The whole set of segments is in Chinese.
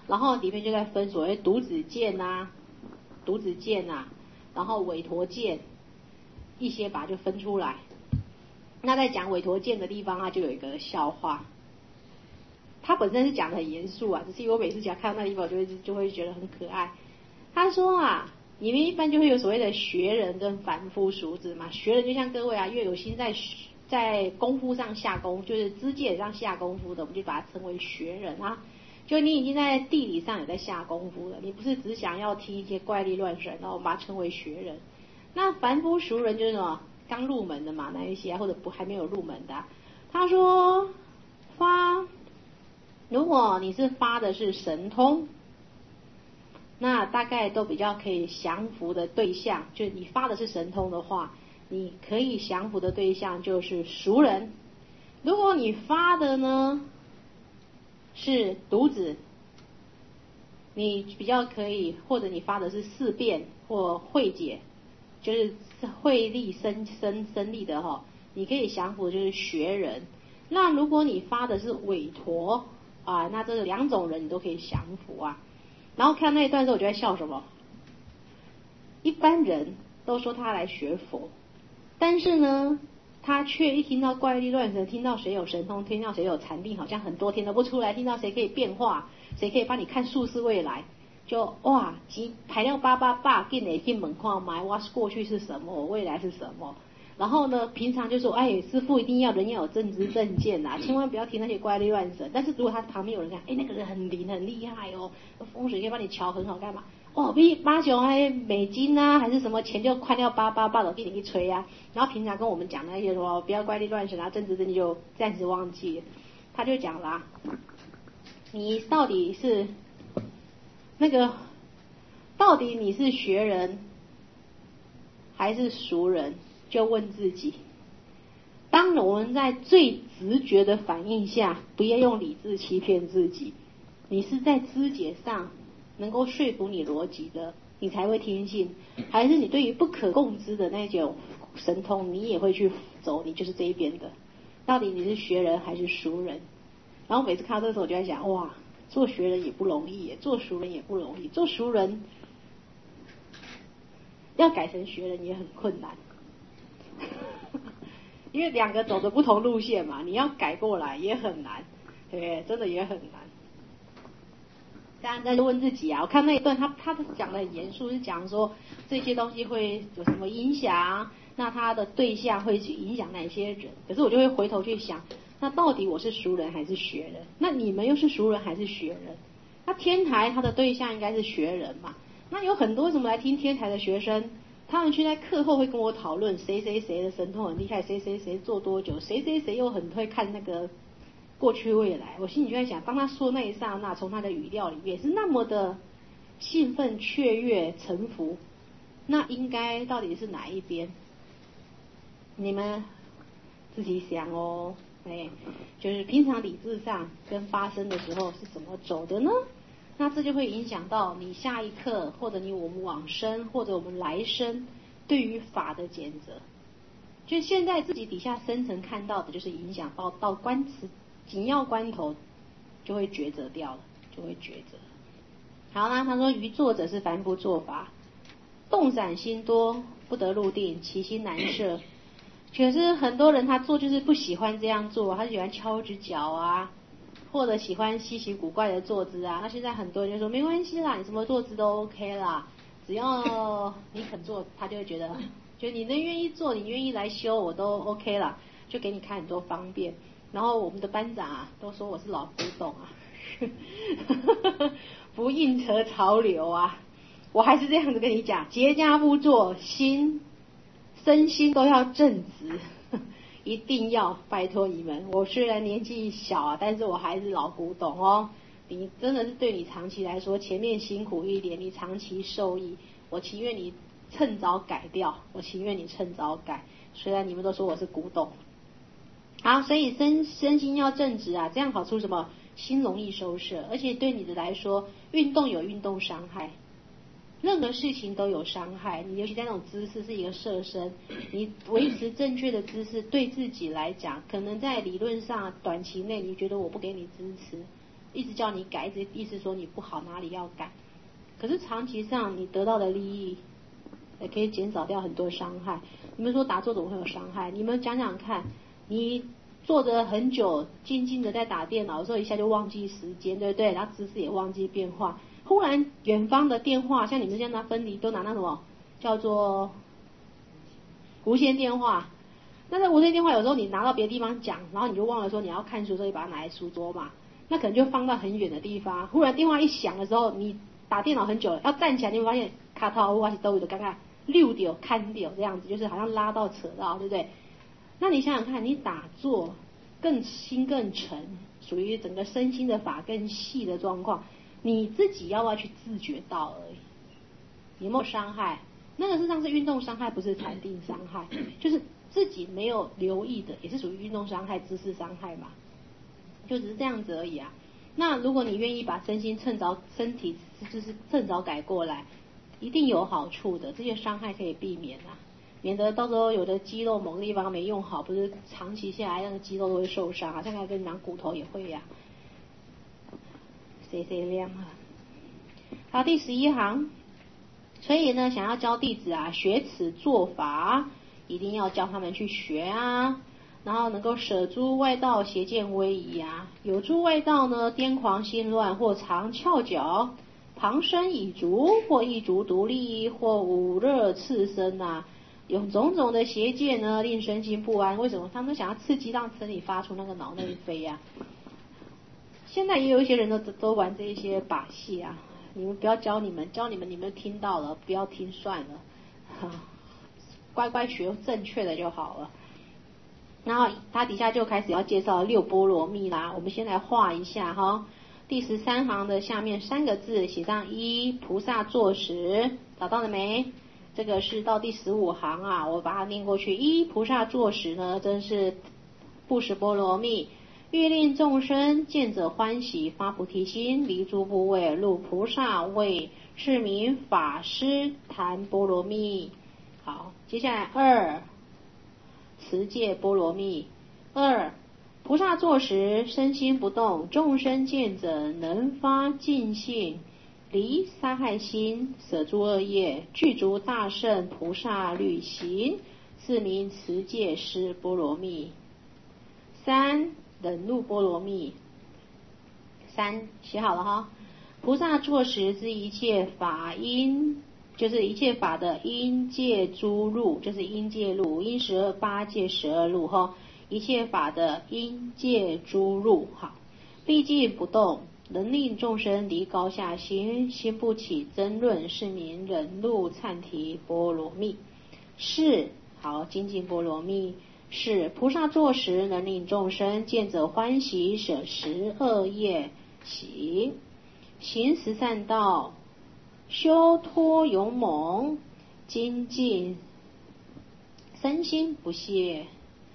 然后里面就在分所谓独子剑啊、然后韦陀剑一些把它就分出来。那在讲韦陀剑的地方啊，就有一个笑话。他本身是讲的很严肃啊，只是我每次讲看到那地方，就会觉得很可爱。他说啊，你们一般就会有所谓的学人跟凡夫俗子嘛。学人就像各位啊，越有心在功夫上下功夫，就是知见上下功夫的，我们就把它称为学人啊。就你已经在地理上有在下功夫了，你不是只想要听一些怪力乱神，然后我们把它称为学人。那凡夫俗人就是什么？刚入门的嘛，那一些啊，或者还没有入门的啊。他说如果你是发的是神通，那大概都比较可以降服的对象，就是你发的是神通的话，你可以降服的对象就是俗人。如果你发的呢是独子，你比较可以，或者你发的是四辩或慧解，就是慧力生力的哈，你可以降服的就是学人。那如果你发的是韦陀啊，那这两种人你都可以降服啊。然后看那一段的时候，我就在笑什么？一般人都说他来学佛，但是呢，他却一听到怪力乱神，听到谁有神通，听到谁有禅定，好像很多听得不出来，听到谁可以变化，谁可以帮你看术士未来，就哇，排料888，进来进门看买，我过去是什么，我未来是什么。然后呢，平常就说，哎，师父一定要人要有正知正见啊，千万不要听那些怪力乱神。但是如果他旁边有人讲，哎，那个人很灵很厉害哦，风水可以帮你瞧很好，干嘛？哦，比八九还美金啊，还是什么钱就快掉888的，给你一吹啊。然后平常跟我们讲那些说不要怪力乱神啊，正知正见就暂时忘记了。他就讲啦，你到底是到底你是学人还是俗人？就问自己。当我们在最直觉的反应下，不要用理智欺骗自己，你是在知觉上能够说服你逻辑的，你才会听信，还是你对于不可共知的那种神通，你也会去走，你就是这一边的。到底你是学人还是俗人？然后每次看到这个时候，我就在想，哇，做学人也不容易耶，做俗人也不容易，做俗人要改成学人也很困难。因为两个走的不同路线嘛，你要改过来也很难，对不对？真的也很难。当然，再问自己啊，我看那一段他讲的很严肃，是讲说这些东西会有什么影响，那他的对象会去影响哪些人。可是我就会回头去想，那到底我是俗人还是学人？那你们又是俗人还是学人？那天台他的对象应该是学人嘛？那有很多为什么来听天台的学生？他们去在课后会跟我讨论谁谁谁的神通很厉害，谁谁谁做多久，谁谁谁又很会看那个过去未来。我心里就在想，当他说那一刹那，从他的语调里面是那么的兴奋、雀跃、臣服，那应该到底是哪一边？你们自己想哦。就是平常理智上跟发生的时候是怎么走的呢？那这就会影响到你下一刻，或者我们往生，或者我们来生对于法的检责。就现在自己底下深层看到的，就是影响到紧要关头就会抉择掉了，就会抉择。好，那他说于作者是凡夫做法，动散心多，不得入定，其心难摄。可是很多人他做就是不喜欢这样做，他喜欢敲只脚啊，或者喜欢稀奇古怪的坐姿啊。那现在很多人就说没关系啦，你什么坐姿都 OK 啦，只要你肯做，他就会觉得，就你能愿意做，你愿意来修，我都 OK 啦，就给你看很多方便。然后我们的班长啊，都说我是老古董啊，不应和潮流啊。我还是这样子跟你讲，结跏趺坐，身心都要正直，一定要拜托你们。我虽然年纪小啊，但是我还是老古董哦。你真的是对你长期来说，前面辛苦一点，你长期受益，我情愿你趁早改掉，我情愿你趁早改。虽然你们都说我是古董，好，所以身心要正直啊，这样好处什么？心容易收摄，而且对你的来说，运动有运动伤害。任何事情都有伤害，你尤其在那种姿势是一个设身，你维持正确的姿势，对自己来讲，可能在理论上短期内你觉得我不给你支持， 一直叫你改，一直意思说你不好，哪里要改。可是长期上你得到的利益，也可以减少掉很多伤害。你们说打坐怎么会有伤害？你们讲讲看，你坐着很久，静静的在打电脑的时候，一下就忘记时间，对不对？然后姿势也忘记变化。忽然远方的电话，像你们现在拿分离都拿那什么叫做无线电话。那这无线电话有时候你拿到别的地方讲，然后你就忘了说你要看书，所以把它拿来书桌嘛，那可能就放到很远的地方。忽然电话一响的时候，你打电脑很久了，要站起来，你会发现卡套或是都有的，刚刚溜掉、看掉这样子，就是好像拉到扯到，对不对？那你想想看，你打坐更心更沉，属于整个身心的法更细的状况，你自己要不要去自觉到而已？有没有伤害？那个事实上是运动伤害，不是禅定伤害，就是自己没有留意的，也是属于运动伤害、姿势伤害嘛，就只是这样子而已啊。那如果你愿意把身心趁早，身体就是趁早改过来，一定有好处的，这些伤害可以避免啊，免得到时候有的肌肉某个地方没用好，不是长期下来那个肌肉都会受伤啊，像跟拿骨头也会呀、谁亮啊？好，第11行。所以呢，想要教弟子啊学此做法，一定要教他们去学啊，然后能够舍诸外道邪见威仪啊，有诸外道呢癫狂心乱，或常翘脚，旁生已足，或一足独立，或五热刺身啊，有种种的邪见呢，令身心不安。为什么？他们想要刺激让身体发出那个脑内飞啊。现在也有一些人都玩这些把戏啊。你们不要教你们听到了，不要听算了，乖乖学正确的就好了。然后他底下就开始要介绍六波罗蜜啦，我们先来画一下哈。第13行的下面3个字写上一菩萨坐时，找到了没？这个是到第15行啊，我把它念过去。一菩萨坐时呢，真是布施波罗蜜。欲令众生见者欢喜，发菩提心，离诸部位，入菩萨位，是名法师谈波罗蜜。好，接下来2持戒波罗蜜。2菩萨坐时，身心不动，众生见者能发净信，离杀害心，舍诸恶业，具足大圣菩萨律行，是名持戒施波罗蜜。3忍辱波罗蜜。3写好了哈。菩萨坐时之一切法因，就是一切法的因戒诸入，就是因戒入，因8戒12入哈。一切法的因戒诸入，好，毕竟不动，能令众生离高下心，心不起争论，是名忍辱忏提波罗蜜。4好，精进波罗蜜。是菩萨坐时，能令众生见者欢喜，舍10恶业行，行10善道，修脱勇猛，精进身心不懈，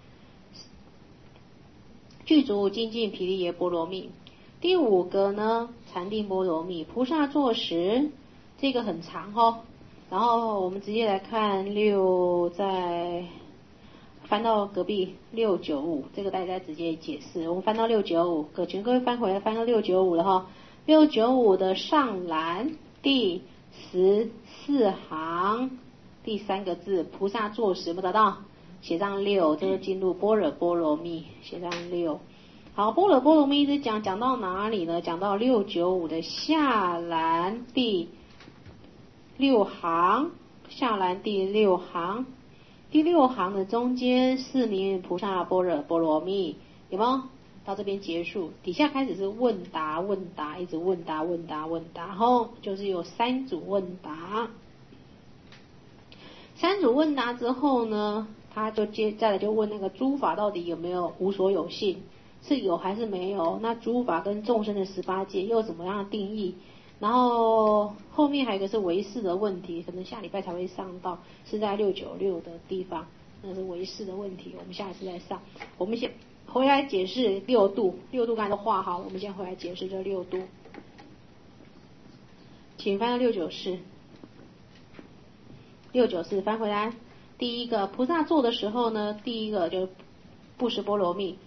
具足精进毗梨耶波罗蜜。第5个呢，禅定波罗蜜。菩萨坐时，这个很长哦，然后我们直接来看6，再翻到隔壁695，这个大家直接解释。我们翻到695，请各位翻回来，翻到695了哈。695的上栏第14行第3个字，菩萨坐时，有没有找到？写上6，这个进入般若波罗蜜，写上6。好，般若波罗蜜一直讲到哪里呢？讲到695的下栏第6行，下栏第6行。第6行的中间是名菩萨般若波罗蜜，有没有？到这边结束，底下开始是问答，一直问答，然后就是有3组问答。3组问答之后呢，他就再来就问那个诸法到底有没有无所有性，是有还是没有？那诸法跟众生的18界又怎么样的定义？然后后面还有一个是唯识的问题，可能下礼拜才会上到，是在696的地方，那是唯识的问题，我们下一次再上。我们先回来解释6度刚才都画好，我们先回来解释这6度。请翻到694翻回来。第一个，菩萨坐的时候呢，第一个就是布施波罗蜜，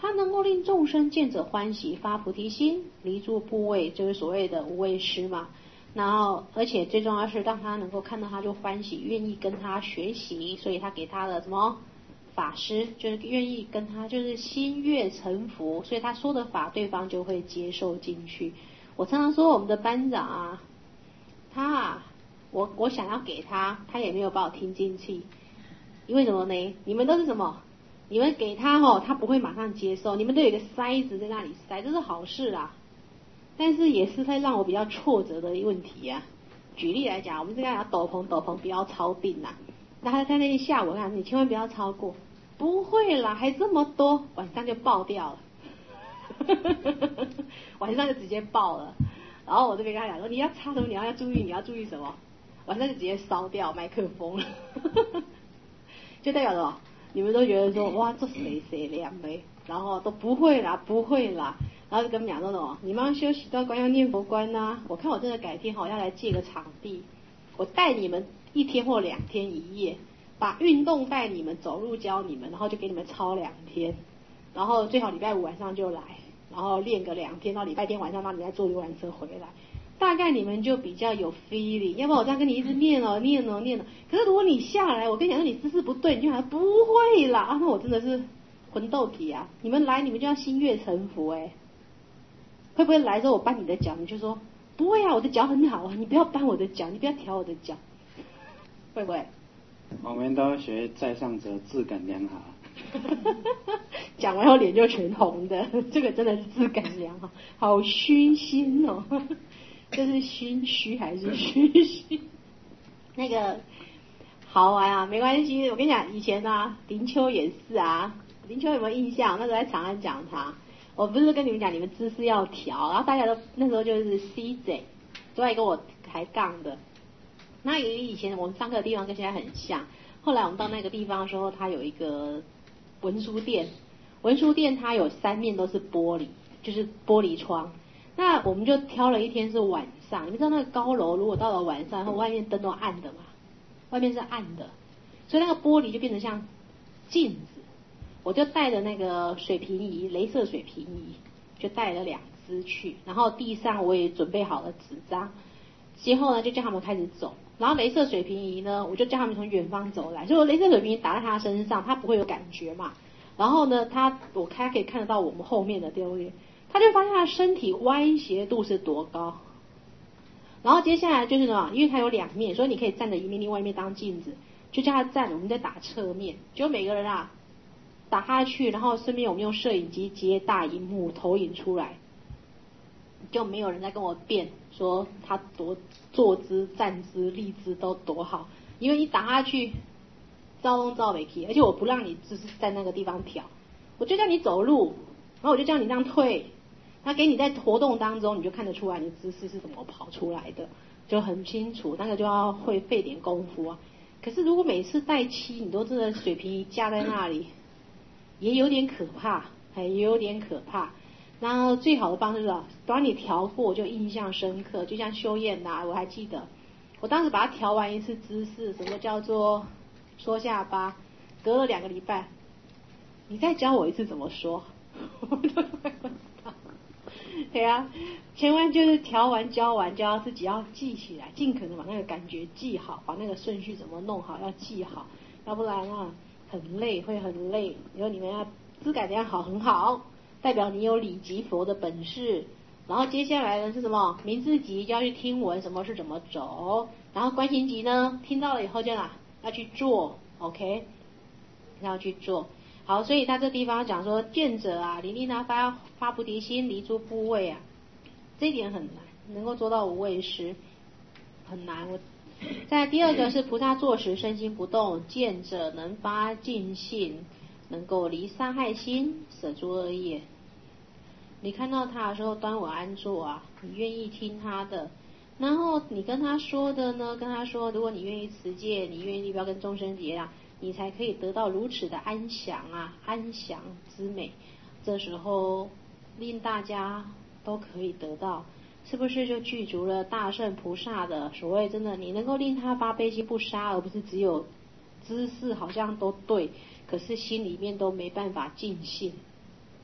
它能够令众生见者欢喜，发菩提心，离诸怖畏，就是所谓的无畏施嘛。然后，而且最重要是让他能够看到他就欢喜，愿意跟他学习，所以他给他的什么法师，就是愿意跟他，就是心悦诚服，所以他说的法，对方就会接受进去。我常常说我们的班长啊，他啊，我想要给他，他也没有把我听进去。因为什么呢？你们都是什么？你们给他他不会马上接受，你们都有一个塞子在那里塞，这是好事啦。但是也是会让我比较挫折的问题啊。举例来讲，我们这个要斗篷不要超定啦。那他在那天下午，我讲你千万不要超过。不会啦，还这么多，晚上就爆掉了。晚上就直接爆了。然后我这边跟他讲说，你要插什么？你要注意什么？晚上就直接烧掉麦克风。就代表什么？你们都觉得说，哇，这谁亮嘞？然后都不会啦。然后就跟他们讲说什么，你们要修习道观要念佛观啊。我看我真的改天要来借个场地，我带你们1天或2天1夜，把运动带你们，走路教你们，然后就给你们操2天，然后最好礼拜5晚上就来，然后练个2天，到礼拜天晚上让你再坐游览车回来。大概你们就比较有 feeling， 要不然我这样跟你一直念哦。可是如果你下来，我跟你讲说你姿势不对，你就好像不会啦啊，那我真的是魂斗体啊！你们来，你们就要心悦诚服会不会来之后我扳你的脚，你就说不会啊，我的脚很好啊，你不要扳我的脚，你不要挑我的脚，会不会？ 我们都学在上者质感良好。 讲完后脸就全红的，这个真的是质感良好，好虚心哦。这是心虚还是虚心？那个好玩啊，没关系。我跟你讲，以前啊，林秋也是啊。林秋有没有印象？那时候在长安讲堂，我不是跟你们讲，你们姿势要调，然后大家都那时候就是 CJ， 都在跟我抬杠的。那以前我们上课的地方跟现在很像。后来我们到那个地方的时候，它有一个文书店，它有3面都是玻璃，就是玻璃窗。那我们就挑了一天是晚上，你们知道那个高楼如果到了晚上，然后外面灯都暗的嘛，外面是暗的，所以那个玻璃就变成像镜子。我就带着那个水平仪，雷射水平仪，就带了2支去，然后地上我也准备好了纸张，之后呢就叫他们开始走，然后雷射水平仪呢，我就叫他们从远方走来，所以我雷射水平仪打在他身上，他不会有感觉嘛，然后呢他可以看得到我们后面的丢脸。他就发现他的身体歪斜度是多高，然后接下来就是什么？因为他有2面，所以你可以站着一面，另外一面当镜子，就叫他站，我们在打侧面，就每个人啊打下去，然后顺便我们用摄影机接大荧幕投影出来，就没有人在跟我辩说他多坐姿、站姿、立姿都多好，因为你打下去照东照北去，而且我不让你就是在那个地方调，我就叫你走路，然后我就叫你这样退。他给你在活动当中，你就看得出来你的姿势是怎么跑出来的，就很清楚。那个就要会费点功夫啊。可是如果每次带漆，你都真的水平仪架在那里，也有点可怕，也有点可怕。然后最好的方式是，当你调过就印象深刻，就像修燕呐，我还记得，我当时把它调完一次姿势，什么叫做缩下巴，隔了2个礼拜，你再教我一次怎么说，我都会问他。对啊，千万就是调完教完就要自己要记起来，尽可能把那个感觉记好，把那个顺序怎么弄好要记好，要不然啊很累，会很累。然后你们要质感良好很好，代表你有理即佛的本事。然后接下来呢是什么？名字集就要去听闻什么是怎么走，然后观行集呢听到了以后就要去做 ，OK， 要去做。好，所以他这地方讲说见者啊，令他发菩提心，离诸怖畏啊，这一点很难，能够做到无畏施很难。再来第2个是菩萨坐时身心不动，见者能发净信，能够离杀害心，舍诸恶业。你看到他的时候端稳安坐啊，你愿意听他的，然后你跟他说的呢，跟他说，如果你愿意持戒，你愿意不要跟众生结啊，你才可以得到如此的安详啊，安详之美。这时候令大家都可以得到，是不是就具足了大圣菩萨的所谓真的？你能够令他发悲心不杀，而不是只有姿势好像都对，可是心里面都没办法尽兴。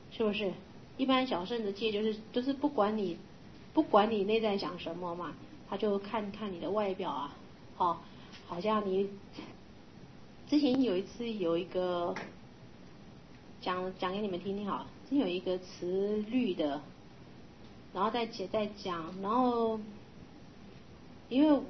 是不是？一般小圣的戒就是不管你内在想什么嘛，他就看你的外表啊，好像你之前有一次有一个讲给你们听听好了，之前有一个慈律的，然后在讲，然后因为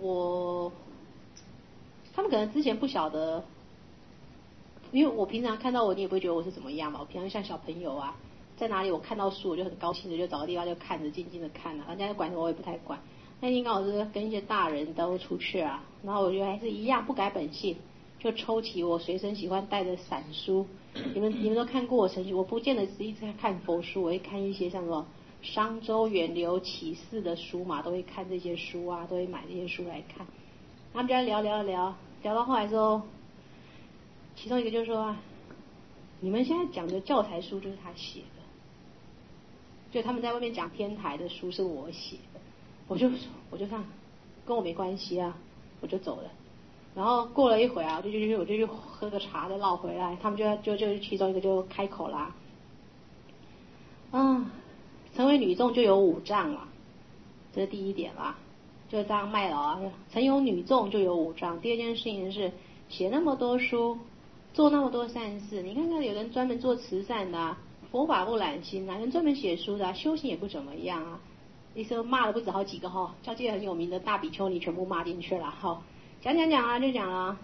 他们可能之前不晓得，因为我平常看到我，你也不会觉得我是怎么样嘛。我平常像小朋友啊，在哪里我看到书我就很高兴的，就找个地方就看着静静的看了，人家管我也不太管。那天刚好是跟一些大人都出去啊，然后我觉得还是一样不改本性，就抽起我随身喜欢带的散书。你们都看过我曾经，我不见得是一直在看佛书，我会看一些像什么商周远流启示的书嘛，都会看这些书啊，都会买这些书来看。他们就在聊到后来之后，其中一个就说啊，你们现在讲的教材书就是他写的，就他们在外面讲天台的书是我写的，我就看跟我没关系啊，我就走了。然后过了一会啊，我就去喝个茶再绕回来，他们就其中一个就开口啦，成为女众就有5障了，这是第一点啦，就这样卖了啊，成有女众就有5障。第二件事情是写那么多书，做那么多善事，你看看有人专门做慈善的啊，佛法不染心啊，有人专门写书的啊，修行也不怎么样啊，一说骂了不止好几个哈，叫这些很有名的大比丘尼全部骂进去了哈。讲啊就讲了，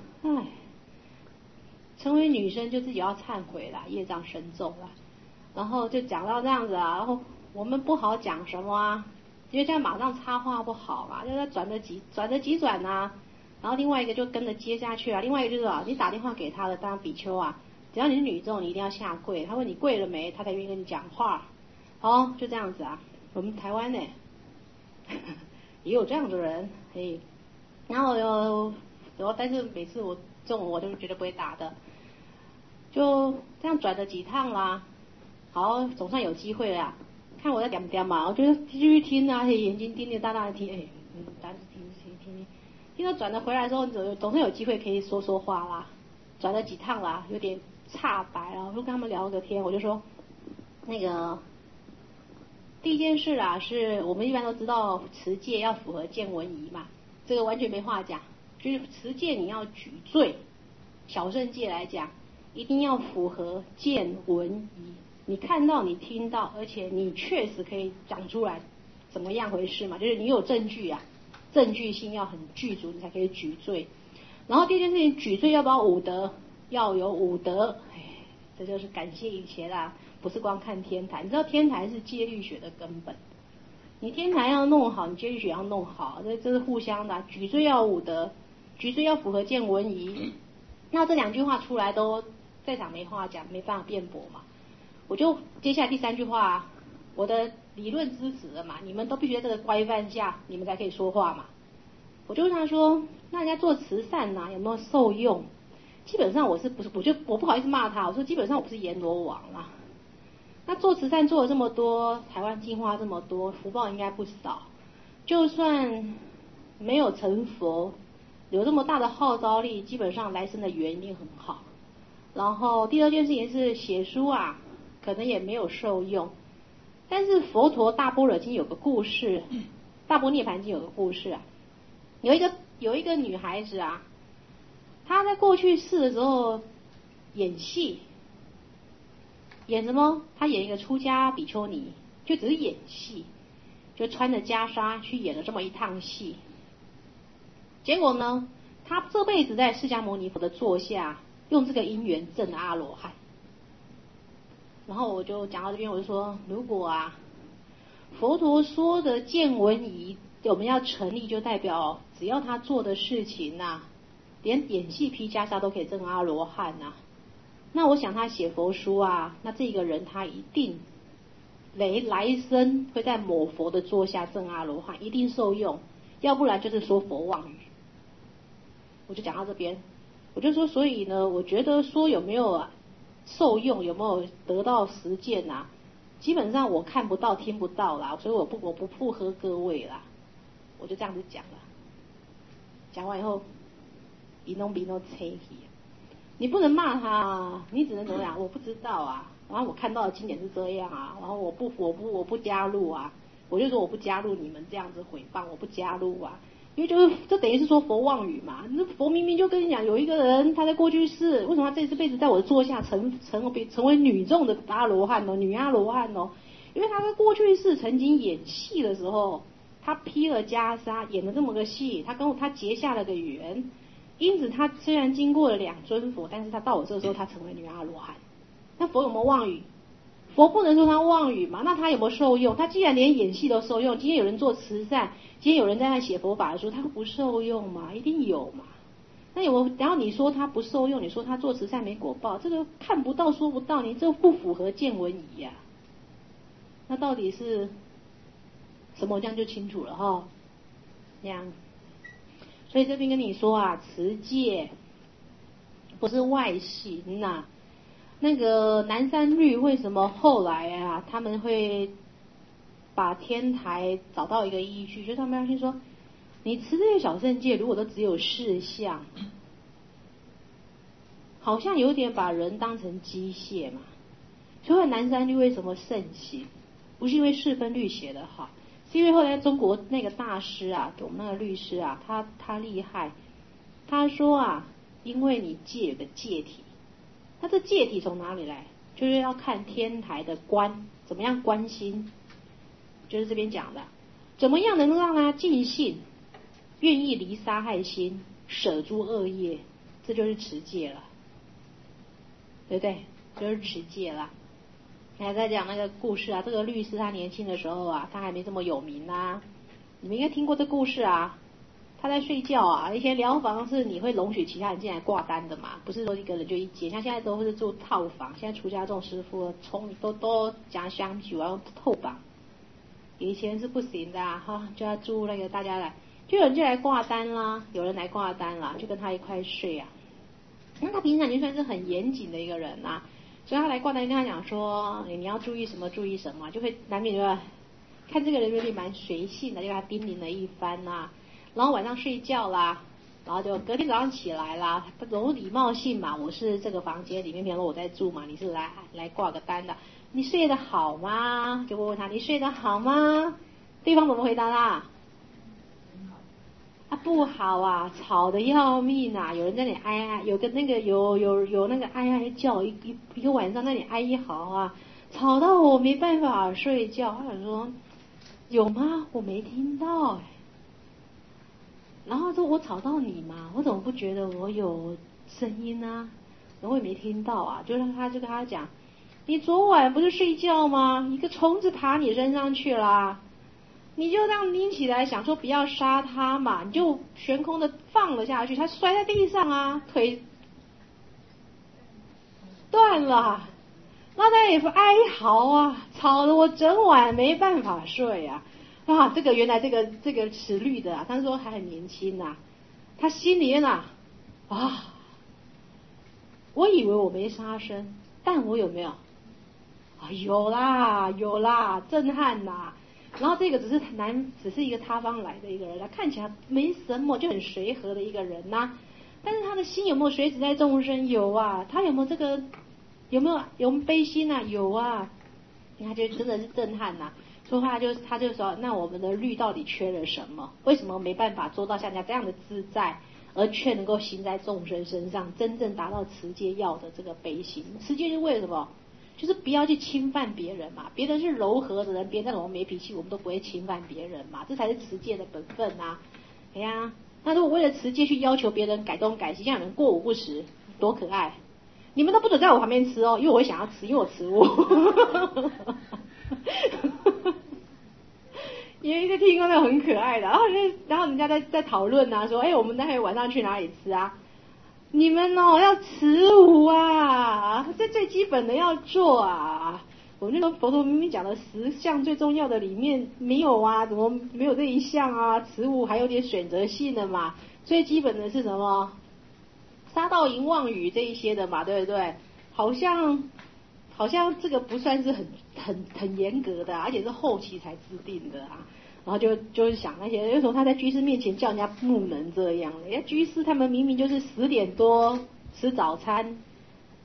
成为女生就自己要忏悔啦，业障深重啦，然后就讲到这样子啊，然后我们不好讲什么啊，因为现在马上插话不好嘛，就在转的急转啊，然后另外一个就跟着接下去啊，另外一个就是你打电话给他的当比丘啊，只要你是女众你一定要下跪，他问你跪了没，他才愿意跟你讲话，就这样子啊，我们台湾呢也有这样的人，然后但是每次我这种我都绝对不会打的，就这样转了几趟啦，好，总算有机会了，看我在点嘛，我就继续听啊，眼睛盯着大大的听，大家听到转了回来之后，总算有机会可以说话啦，转了几趟啦，有点差白了，我就跟他们聊个天，我就说那个第一件事啊，是我们一般都知道持戒要符合见闻仪嘛，这个完全没话讲，就是持戒你要举罪，小圣戒来讲一定要符合见闻仪，你看到你听到，而且你确实可以讲出来怎么样回事嘛，就是你有证据啊，证据性要很具足，你才可以举罪。然后第二件事情，举罪要不要5德？要有5德，这就是感谢以前啦，不是光看天台，你知道天台是戒律学的根本，你天台要弄好，你戒律学要弄好，这是互相的。举罪要5德，举罪要符合见闻仪，那这2句话出来都在场没话讲，没办法辩驳嘛，我就接下来第3句话，我的理论支持了嘛，你们都必须在这个规范下，你们才可以说话嘛。我就问他说，那人家做慈善有没有受用？基本上我不好意思骂他，我说基本上我不是阎罗王啦。那做慈善做了这么多，台湾净化这么多，福报应该不少。就算没有成佛，有这么大的号召力，基本上来生的缘一定很好。然后第二件事情是写书啊，可能也没有受用。但是佛陀大般若经有个故事，大般涅槃经有个故事啊，有一个女孩子啊，她在过去世的时候演戏，演什么？她演一个出家比丘尼，就只是演戏，就穿着袈裟去演了这么一趟戏。结果呢，她这辈子在释迦牟尼佛的座下，用这个因缘证阿罗汉。然后我就讲到这边，我就说，如果佛陀说的见闻仪我们要成立，就代表只要他做的事情连演戏披袈裟都可以证阿罗汉那我想他写佛书那这个人他一定来生会在某佛的座下证阿罗汉，一定受用，要不然就是说佛妄语。我就讲到这边，我就说，所以呢，我觉得说有没有受用，有没有得到实践基本上我看不到听不到啦，所以我不附和各位啦，我就这样子讲了。讲完以后鼻弄吹气，你不能骂他你只能怎么样？我不知道然后我看到的经典是这样啊，然后我不加入啊，我就说我不加入你们这样子毁谤，我不加入啊。因为就是这等于是说佛妄语嘛，那佛明明就跟你讲，有一个人他在过去世，为什么他这辈子在我的座下成为女众的阿罗汉哦，女阿罗汉哦？因为他在过去世曾经演戏的时候，他披了袈裟演了这么个戏，他跟他结下了个缘，因此他虽然经过了2尊佛，但是他到我这个时候他成为女阿罗汉。那佛有没有妄语？佛不能说他妄语嘛，那他有没有受用？他既然连演戏都受用，今天有人做慈善，今天有人在那写佛法的时候，他不受用嘛？一定有嘛？那有没有？然后你说他不受用，你说他做慈善没果报，这个看不到说不到，你这不符合见闻仪呀。那到底是什么？这样就清楚了哈。这样，所以这边跟你说啊，持戒不是外形呐。那个南山律为什么后来啊，他们会把天台找到一个依据，就是他们要去说，你持这些小圣戒，如果都只有事相，好像有点把人当成机械嘛。所以南山律为什么盛行？不是因为世分律写得好，是因为后来中国那个大师啊，我们那个律师啊，他厉害，他说啊，因为你戒有个戒体。那这戒体从哪里来？就是要看天台的观怎么样观心，就是这边讲的，怎么样能够让他尽信，愿意离杀害心，舍诸恶业，这就是持戒了，对不对？就是持戒了。还在讲那个故事啊，这个律师他年轻的时候啊，他还没这么有名啊，你们应该听过这故事啊。他在睡觉啊，以前疗房是你会容许其他人进来挂单的嘛，不是说一个人就一间，像现在都是住套房，现在出家众师傅都讲香酒啊透房，以前是不行的啊，哈，就要住那个大家来，就有人就来挂单啦，有人来挂单啦，就跟他一块睡啊。那他平常就算是很严谨的一个人啊，所以他来挂单跟他讲说，你要注意什么注意什么，就会难免就看这个人有点蛮随性的，就给他叮咛了一番啊。然后晚上睡觉啦，然后就隔天早上起来啦，他有礼貌性嘛，我是这个房间里面，比如说我在住嘛，你是来挂个单的，你睡得好吗？就问他你睡得好吗？对方怎么回答啦？啊不好啊，吵得要命啊，有人在那里哀，有个那个有那个哀叫，一个晚上那里哀嚎啊，吵到我没办法睡觉。他想说有吗？我没听到然后说我吵到你吗？我怎么不觉得我有声音啊？然后我也没听到啊。就让他就跟他讲，你昨晚不是睡觉吗？一个虫子爬你身上去啦，你就这样拎起来，想说不要杀他嘛，你就悬空的放了下去，他摔在地上啊，腿断了。那他也哀嚎啊，吵得我整晚没办法睡啊。啊，这个原来这个持律的啊，他说还很年轻啊，他心里面啊，我以为我没杀生，但我有没有？啊，有啦，震撼啦。然后这个只是一个他方来的一个人，他看起来没什么，就很随和的一个人呐。但是他的心有没有随止在众生？有啊，他有没有这个？有没有悲心啊？有啊，他就真的是震撼呐。说话他就说，那我们的律到底缺了什么？为什么没办法做到像这样的自在，而却能够行在众生身上，真正达到持戒要的这个悲心？持戒是为了什么？就是不要去侵犯别人嘛。别人是柔和的人，别人那种没脾气，我们都不会侵犯别人嘛，这才是持戒的本分啊。哎呀，那如果为了持戒去要求别人改东改西，像有人过午不食，多可爱！你们都不准在我旁边吃哦，因为我会想要吃，因为我吃物。有一个听过那很可爱的，然后人家在讨论啊，说我们待会晚上去哪里吃啊？你们要持无啊，这最基本的要做啊。我那个佛陀明明讲的10项最重要的里面没有啊，怎么没有这一项啊？持无还有点选择性的嘛，最基本的是什么？杀盗淫妄语这一些的嘛，对不对？好像这个不算是很严格的而且是后期才制定的啊。然后就是想那些为什么他在居士面前叫人家不能这样？人家居士他们明明就是10点多吃早餐，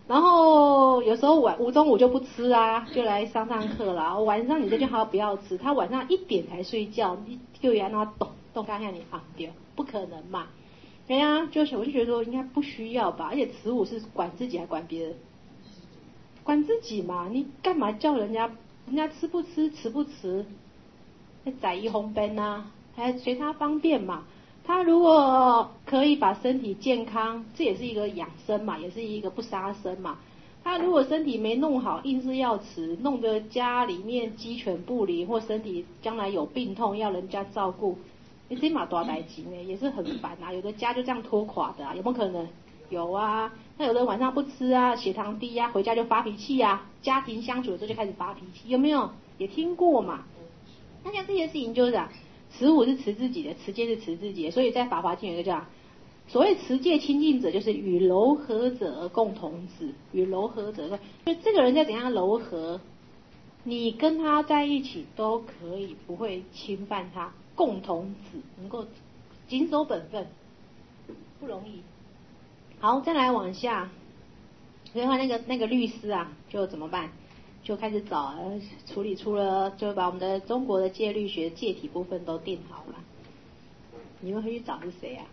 然后有时候中午就不吃啊，就来上课啦。晚上你就叫他不要吃，他晚上1点才睡觉，你就让他动看看你啊，对，不可能嘛。对呀，我就觉得说应该不需要吧，而且慈母是管自己还管别人？管自己嘛，你干嘛叫人家吃不吃，吃不吃？在意红奔啊，还随他方便嘛。他如果可以把身体健康，这也是一个养生嘛，也是一个不杀生嘛。他如果身体没弄好，硬是要吃，弄得家里面鸡犬不宁，或身体将来有病痛要人家照顾，这嘛大代志呢，也是很烦啊。有的家就这样拖垮的啊，有没有可能？有啊。那有的晚上不吃啊，血糖低啊，回家就发脾气啊，家庭相处的时候就开始发脾气，有没有？也听过嘛。那像这些事情就是啊，持五是持自己的，持戒是持自己的，所以在法华经有一个叫所谓持戒亲近者，就是与柔和者共同止，与柔和者，就这个人在怎样柔和，你跟他在一起都可以不会侵犯他，共同止，能够谨守本分，不容易。好，再来往下，所以他那个律师啊，就怎么办？就开始找处理出了，就把我们的中国的戒律学戒体部分都定好了。你们会去找是谁啊？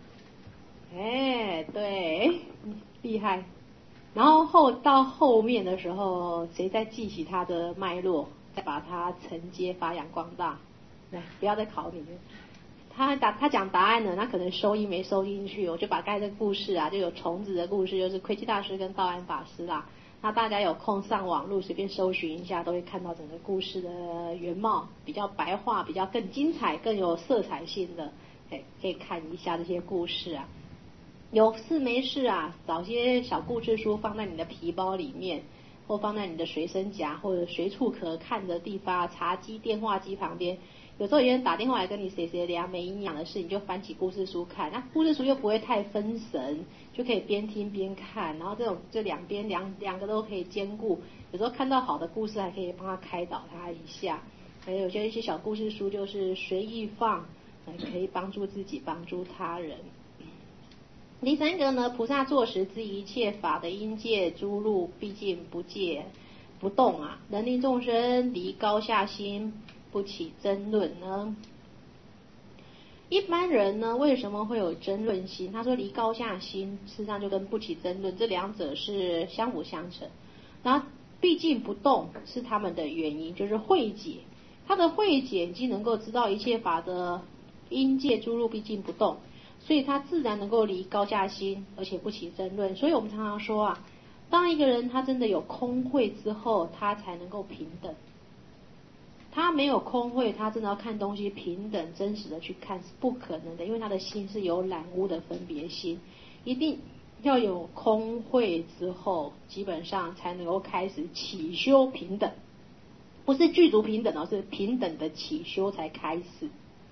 对，厉害。然后到后面的时候，谁再记起他的脉络，再把它承接发扬光大。来，不要再考你了。他讲答案呢，那可能收音没收进去，我就把刚才这个故事啊，就有虫子的故事，就是窥基大师跟道安法师啦。那大家有空上网路随便搜寻一下，都会看到整个故事的原貌，比较白话，比较更精彩，更有色彩性的，可以看一下这些故事啊。有事没事啊，找些小故事书放在你的皮包里面，或放在你的随身夹，或者随处可看的地方，茶几、电话机旁边。有时候有人打电话来跟你谁聊没营养的事，你就翻起故事书看，那故事书又不会太分神，就可以边听边看，然后这两边两个都可以兼顾。有时候看到好的故事，还可以帮他开导他一下。还有一些小故事书就是随意放，可以帮助自己，帮助他人。第三个呢，菩萨作时知一切法的因界诸路毕竟不戒不动啊，能令众生离高下心，不起争论呢。一般人呢，为什么会有争论心？他说离高下心，事实上就跟不起争论这两者是相辅相成。然后毕竟不动是他们的原因，就是慧解。他的慧解已经能够知道一切法的因界诸路毕竟不动，所以他自然能够离高下心，而且不起争论。所以我们常常说啊，当一个人他真的有空慧之后，他才能够平等。他没有空慧，他真的要看东西平等真实的去看是不可能的，因为他的心是有染污的分别心。一定要有空慧之后，基本上才能够开始起修平等，不是具足平等，而是平等的起修才开始。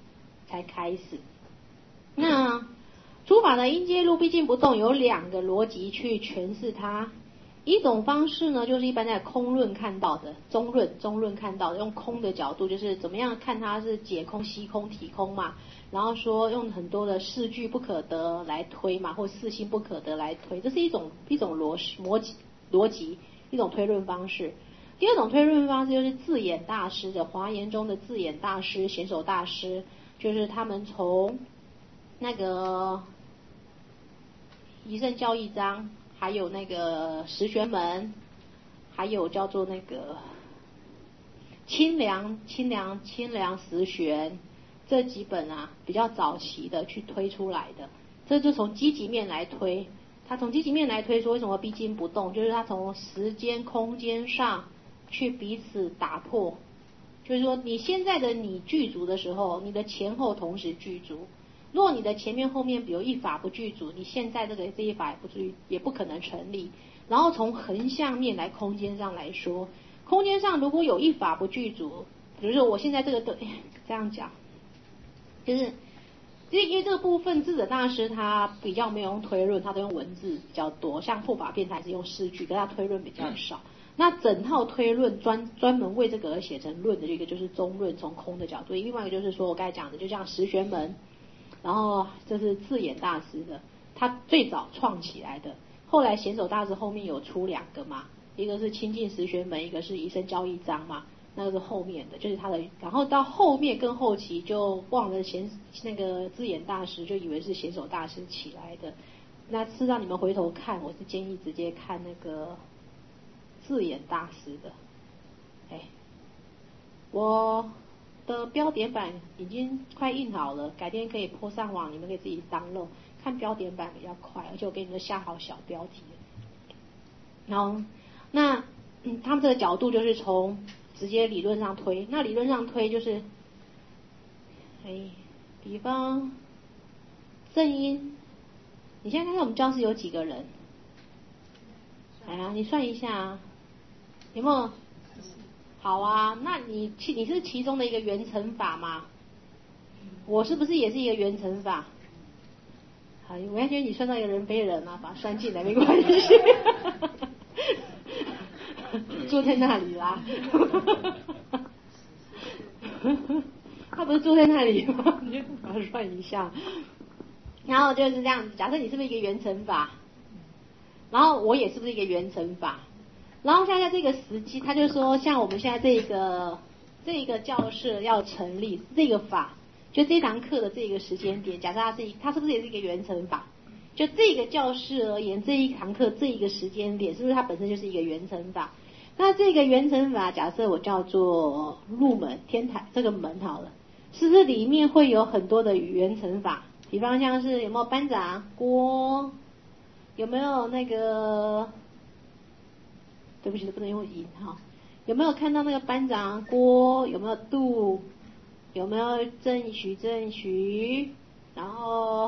那诸法的因界路毕竟不动，有两个逻辑去诠释它。一种方式呢，就是一般在空论看到的，中论看到的，用空的角度，就是怎么样看它是解空、息空、体空嘛，然后说用很多的四句不可得来推嘛，或四心不可得来推，这是一种逻辑，一种推论方式。第二种推论方式就是智演大师的华严中的智演大师、显手大师，就是他们从那个一圣教义章，还有那个十玄门，还有叫做那个清凉十玄，这几本啊比较早期的去推出来的，这就从积极面来推。他从积极面来推说为什么毕竟不动，就是他从时间空间上去彼此打破，就是说你现在的你具足的时候，你的前后同时具足。如果你的前面后面比如一法不具足，你现在这一法也不可能成立。然后从横向面来空间上来说，空间上如果有一法不具足，比如说我现在这个这样讲，就是因为这个部分智者大师他比较没有用推论，他都用文字比较多，像破法辩才是用四句，可他推论比较少。那整套推论专门为这个而写成论的这个就是中论，从空的角度。另外一个就是说我刚才讲的，就像十玄门，然后这是智演大师的，他最早创起来的。 后来显手大师后面有出2个嘛，一个是清净十玄门，一个是移生交易章嘛，那个是后面的，就是他的，然后到后面更后期就忘了那个智眼大师，就以为是显手大师起来的。那是让你们回头看，我是建议直接看那个智眼大师的。我的标点版已经快印好了，改天可以po上网，你们可以自己download看标点版比较快，而且我给你们下好小标题。然后那他们这个角度就是从直接理论上推，那理论上推就是比方正音，你现在看看我们教室有几个人？来啊，你算一下啊，有没有？好啊，那你是其中的一个原乘法吗？我是不是也是一个原乘法？好，我还觉得你算到一个人非人啊，把它算进来没关系。坐在那里啦。他不是坐在那里吗？你就把它算一下。然后就是这样子，假设你是不是一个原乘法，然后我也是不是一个原乘法，然后现在这个时机，他就说像我们现在这个教室要成立这个法，就这堂课的这个时间点，假设它是不是也是一个原乘法？就这个教室而言，这一堂课这一个时间点，是不是它本身就是一个原乘法？那这个原乘法，假设我叫做入门天台这个门好了，是不是里面会有很多的原乘法？比方像是有没有班长郭，有没有那个，对不起，不能用引哈，有没有看到那个班长郭？有没有杜？有没有郑徐？然后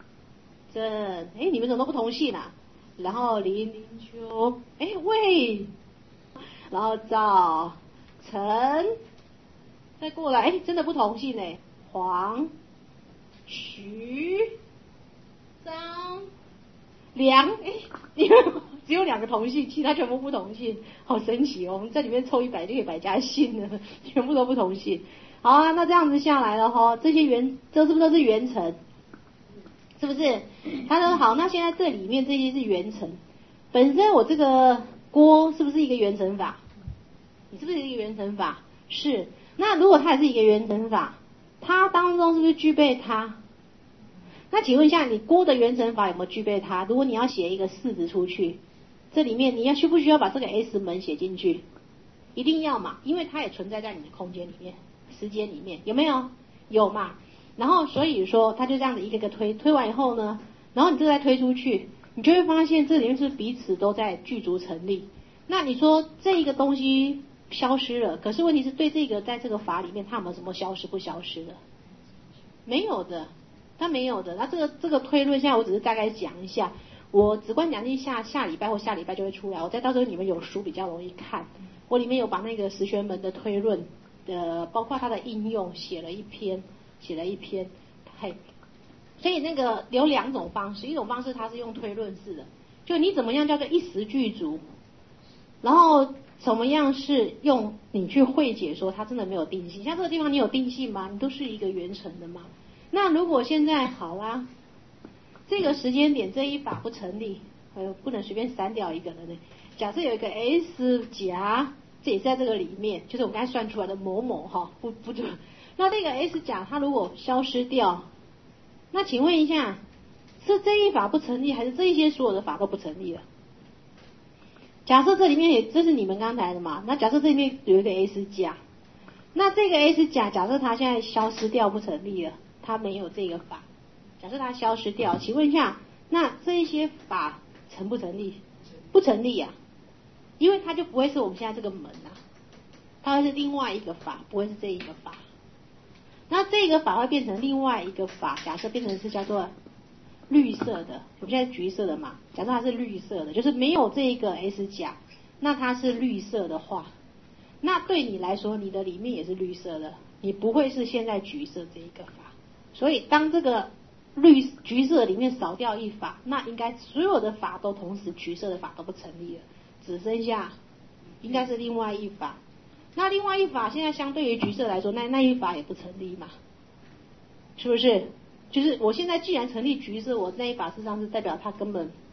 你们怎么都不同姓啊？然后林秋，魏，然后赵陈，再过来，真的不同姓黄徐张梁，你们只有2个同姓，其他全部不同姓，好神奇哦！我们在里面凑100就可以100家姓了，全部都不同姓。好啊，那这样子下来了哈，这是不是都是原乘？是不是？他说好，那现在这里面这些是原乘，本身我这个郭是不是一个原乘法？你是不是一个原乘法？是。那如果它也是一个原乘法，它当中是不是具备它？那请问一下，你郭的原乘法有没有具备它？如果你要写一个式子出去，这里面你需不需要把这个 S 门写进去？一定要嘛，因为它也存在在你的空间里面、时间里面，有没有？有嘛。然后所以说，他就这样子一个个推完以后呢，然后你这个再推出去，你就会发现这里面是彼此都在具足成立。那你说这一个东西消失了，可是问题是对这个在这个法里面，它有没有什么消失不消失的？没有的，它没有的。那这个推论，现在我只是大概讲一下，我直观讲义下礼拜或下礼拜就会出来，我再到时候你们有书比较容易看。我里面有把那个十玄门的推论包括它的应用写了一篇，所以那个有2种方式，一种方式它是用推论式的，就你怎么样叫做一时具足，然后怎么样是用你去汇解说它真的没有定性，像这个地方你有定性吗？你都是一个原乘的嘛。那如果现在好啦，这个时间点这一法不成立，不能随便删掉一个人呢。假设有一个 S 甲，这也是在这个里面，就是我们刚才算出来的某某哈，不准。那这个 S 甲它如果消失掉，那请问一下，是这一法不成立，还是这一些所有的法都不成立了？假设这里面这是你们刚才的嘛，那假设这里面有一个 S 甲，那这个 S 甲假设它现在消失掉不成立了，它没有这个法，假设它消失掉，请问一下，那这一些法成不成立？不成立啊，因为它就不会是我们现在这个门啊，它会是另外一个法，不会是这一个法。那这个法会变成另外一个法，假设变成是叫做绿色的，我们现在橘色的嘛，假设它是绿色的，就是没有这个 S 甲，那它是绿色的话，那对你来说，你的里面也是绿色的，你不会是现在橘色这一个法。所以当这个橘色里面少掉一法，那应该所有的法都同时橘色的法都不成立了，只剩下应该是另外一法。那另外一法现在相对于橘色来说，那一法也不成立嘛，是不是？就是我现在既然成立橘色，我那一法事实上是代表它根本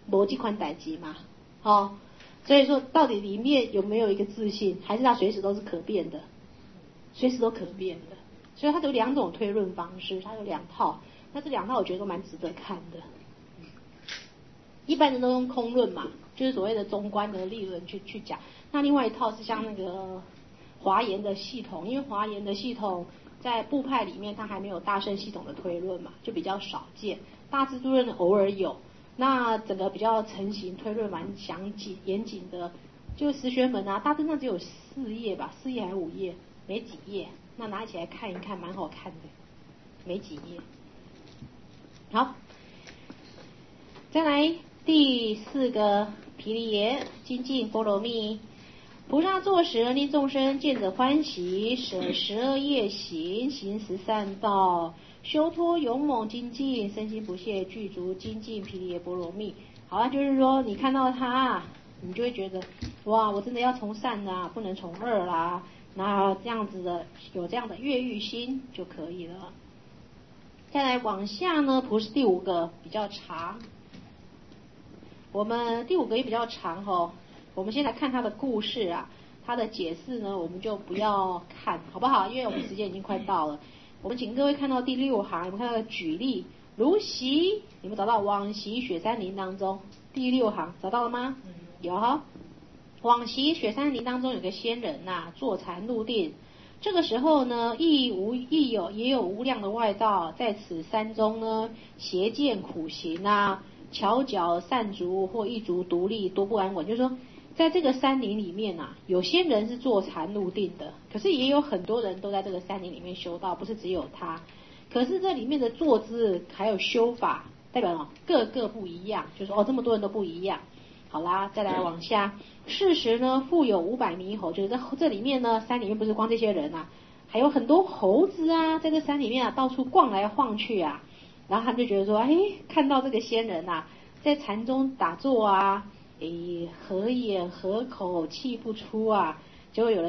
没这款代志嘛，哦，所以说到底里面有没有一个自信，还是它随时都是可变的，随时都可变的，所以它有两种推论方式，它有两套，那这两套我觉得都蛮值得看的。一般人都用空论嘛，就是所谓的中观的立论去讲，那另外一套是像那个华严的系统，因为华严的系统在部派里面它还没有大乘系统的推论嘛，就比较少见，大智度论偶尔有，那整个比较成型推论蛮严谨的，就十学门啊，大致上只有4页吧，4页还是5页，没几页，那拿起来看一看蛮好看的，没几页。好，再来第4个毗梨耶精进波罗蜜。菩萨作时，令众生见者欢喜，舍12业行，行10善道，修脱勇猛精进，身心不懈，具足精进毗梨耶波罗蜜。好了，就是说你看到他，你就会觉得哇，我真的要从善啦，不能从恶啦，那这样子的有这样的越欲心就可以了。再来往下呢，第5个比较长，我们第5个也比较长哦。我们先来看他的故事啊，他的解释呢，我们就不要看，好不好？因为我们时间已经快到了。我们请各位看到第6行，我们看到举例，如习，你们找到往昔雪山林当中第6行找到了吗？有哈。往昔雪山林当中有个仙人呐，坐禅入定。这个时候呢，也有无量的外道在此山中呢，邪见苦行啊，巧脚善足或一足独立，多不安稳。就是说，在这个山林里面啊，有些人是坐禅入定的，可是也有很多人都在这个山林里面修道，不是只有他。可是这里面的坐姿还有修法，代表各个不一样，就是这么多人都不一样。好啦，再来往下。事实呢，复有500猕猴，就是在这里面呢，山里面不是光这些人啊，还有很多猴子啊，在这山里面啊，到处逛来晃去啊。然后他们就觉得说，看到这个仙人啊，在禅中打坐啊，合眼合口气不出啊，结果有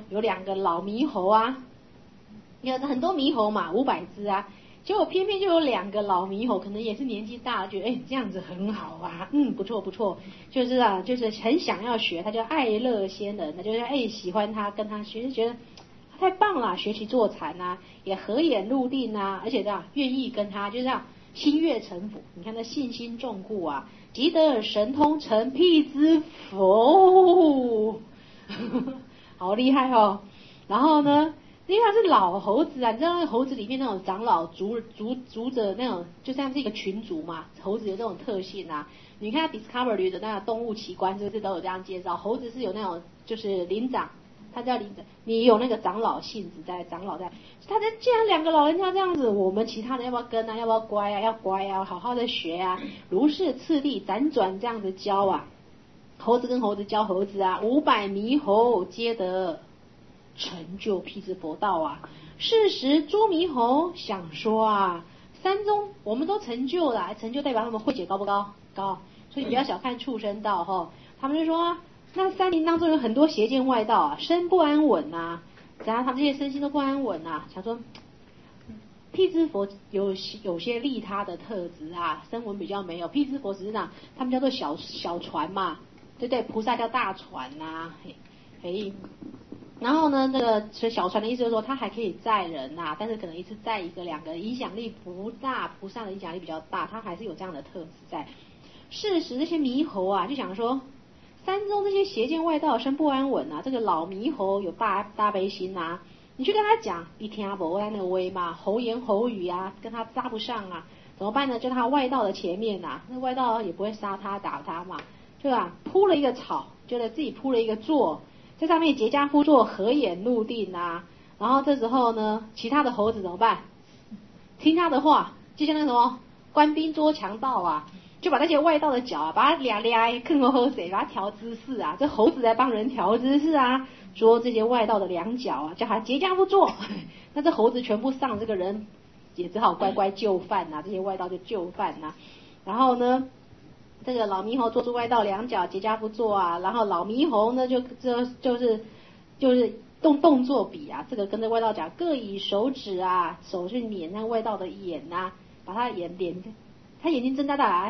2个老猕猴啊，有很多猕猴嘛，500只啊。结果偏偏就有2个老猕猴，可能也是年纪大了，觉得这样子很好啊，不错不错，就是很想要学，他就爱乐仙人，他就是喜欢他，跟他学，就觉得太棒了，学习坐禅啊，也合眼入定啊，而且愿意跟他，就是心悦诚服。你看他信心重固啊，即得神通成辟支佛，好厉害哦。然后呢？因为它是老猴子啊，你知道那猴子里面那种长老族着那种，就像是一个群族嘛，猴子有这种特性啊。你看 Discovery 的那个动物奇观是不是都有这样介绍？猴子是有那种就是灵长，他叫灵长，你有那个长老性子在，长老在。他既然2个老人家这样子，我们其他人要不要跟啊？要不要乖啊？要乖啊，好好的学啊。如是次第辗转这样子教啊，猴子跟猴子教猴子啊，500猕猴皆得成就辟支佛道啊。是时诸猕猴想说啊，山中我们都成就了，成就代表他们慧解高不高？高。所以不要小看畜生道哈。他们就说那山林当中有很多邪见外道啊，身不安稳啊，然后他们这些身心都不安稳啊，想说辟支佛有些利他的特质啊，声闻比较没有。辟支佛只是他们叫做小船嘛，对不对？菩萨叫大船呐，然后呢，这个小船的意思就是说，它还可以载人啊，但是可能一次载1个2个，影响力不大，菩萨的影响力比较大，它还是有这样的特质在。事实这些猕猴啊，就想说，山中这些邪见外道身不安稳啊，这个老猕猴有大悲心啊，你去跟他讲，一听不那个威嘛，猴言猴语啊，跟他搭不上啊，怎么办呢？就他外道的前面啊，那外道也不会杀他打他嘛，对吧？铺了一个草，就在自己铺了一个座。在上面结跏趺坐，合眼入定啊。然后这时候呢，其他的猴子怎么办？听他的话，就像那什么官兵捉强盗啊，就把那些外道的脚啊，把它俩坑喝水，把它调姿势啊。这猴子在帮人调姿势啊，捉这些外道的2脚啊，叫他结跏趺坐。那这猴子全部上，这个人也只好乖乖就范啊，这些外道就就范啊。然后呢，这个老猕猴捉住外道2脚，结跏趺坐啊，然后老猕猴呢就是动作比啊，这个跟着外道讲，各以手指啊，手去捻那外道的眼啊，把他他眼睛睁大大，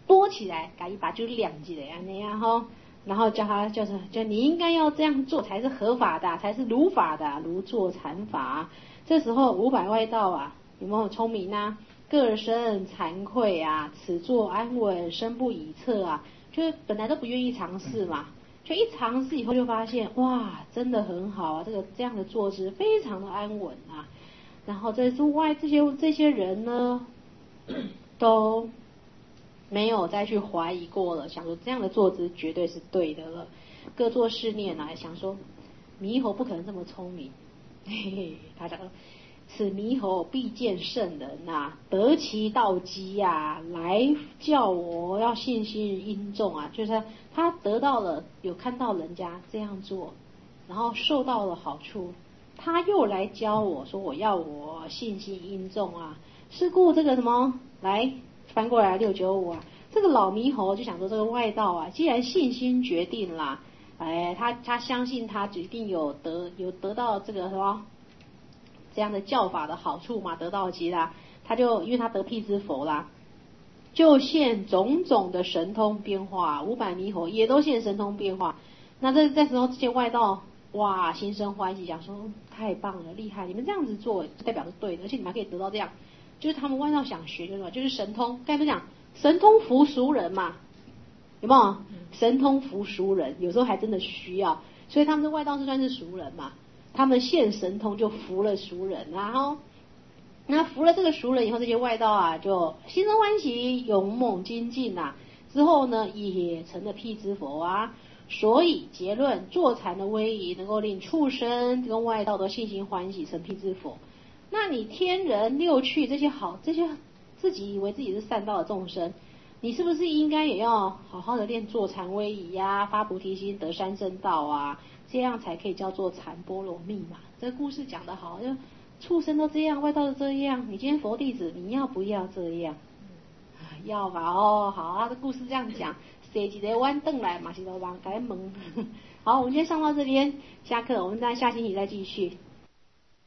多起来，把一把就亮起来那样哈。然后叫他就你应该要这样做才是合法的，才是如法的，如坐禅法。这时候500外道啊，有没有聪明啊？各生惭愧啊，此坐安稳，身不以侧啊，就是本来都不愿意尝试嘛，就一尝试以后就发现哇，真的很好啊，这样的坐姿非常的安稳啊。然后这些人呢，都没有再去怀疑过了，想说这样的坐姿绝对是对的了。各作是念啊，想说猕猴不可能这么聪明，嘿嘿，他讲此猕猴必见圣人啊，得其道机啊，来叫我要信心殷重啊，就是他得到了有看到人家这样做，然后受到了好处，他又来教我说我信心殷重啊。是故这个什么来翻过来695啊，这个老猕猴就想说这个外道啊，既然信心决定啦，他相信他决定有得到这个什么这样的教法的好处嘛，得道机啦，他就因为他得辟支佛啦，就现种种的神通变化，500猕猴也都现神通变化。那这时候这些外道哇心生欢喜，讲说太棒了，厉害，你们这样子做代表是对的，而且你们还可以得到这样。就是他们外道想学就是什么，就是神通。刚才不讲神通服俗人嘛，有没有？神通服俗人，有时候还真的需要，所以他们的外道是算是俗人嘛。他们现神通就服了俗人，然后那服了这个俗人以后，这些外道啊就心生欢喜，勇猛精进啊。之后呢，也成了辟支佛啊。所以结论，坐禅的威仪能够令畜生跟外道都信心欢喜，成辟支佛。那你天人六趣这些自己以为自己是善道的众生，你是不是应该也要好好的练坐禅威仪呀，发菩提心，得三正道啊，这样才可以叫做禅波罗蜜嘛？这个故事讲得好，就畜生都这样，外道都这样，你今天佛弟子，你要不要这样？要吧？哦，好啊，这故事这样讲，谁几个弯凳来嘛，是都帮该蒙。好，我们今天上到这边，下课，我们再下星期再继续。